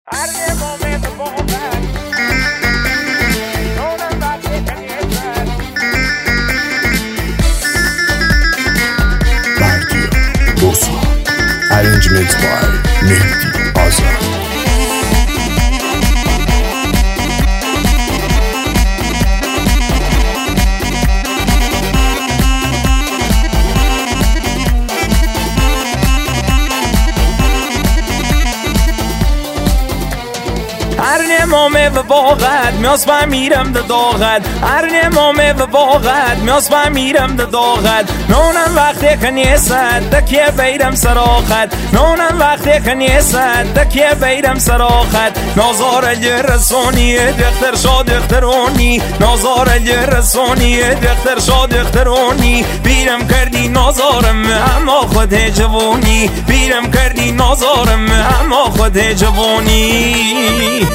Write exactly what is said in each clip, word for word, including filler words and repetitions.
Bardia, Bossa, arrangements by Mehdi Azar. هر نمامه و باغت میاس با میرم ده داغت هر نمامه و باغت میاس با میرم ده داغت نونم وقتی که نیست دکیه بیرم سراخت نونم وقتی که نیست دکیه بیرم سراخت نازار رسونی دختر شاد دخترونی نازار رسونی دختر شاد دخترونی بیرم کردی نازارم اما خود جوونی بیرم کردی نازارم اما خود جوونی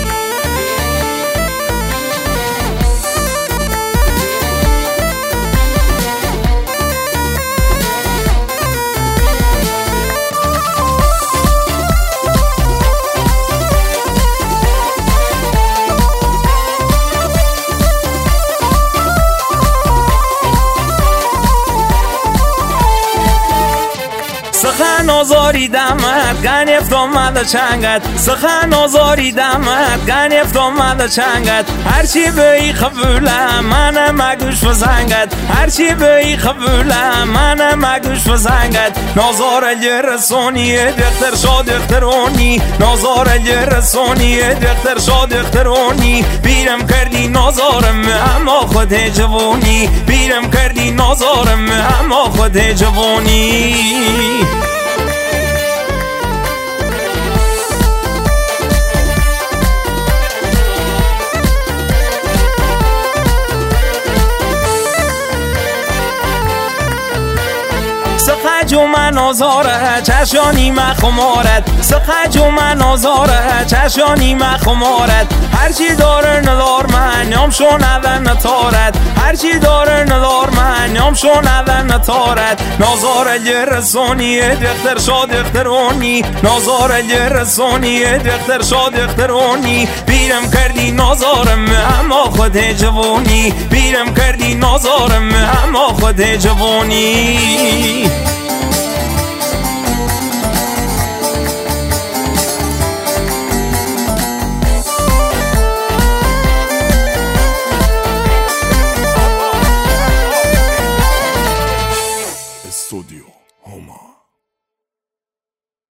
سخن آزاری دمت گنفت آمد چنگت سخن آزاری دمت گنفت آمد چنگت هرچی به قبولم من مگوش و زنگت هرچی به قبولم من مگوش و زنگت نازار رسونی دختر شاد دخترونی نازار رسونی دختر شاد دخترونی بیرم کردی نازارم اما خود جوونی بیرم کردی نازارم اما خود جوونی سخج و من آزاره چشانی مخمارت سخج و من آزاره چشانی مخمارت هرچی داره ندار من نام شون اول نتارت هرچی داره ندار من نام شون اول نتارت نازار رسونی دختر شاد دخترونی نازار رسونی دختر شاد دخترونی بیرم کردی نازارم اما خود جوونی بیرم کردی نازارم اما خود جوونی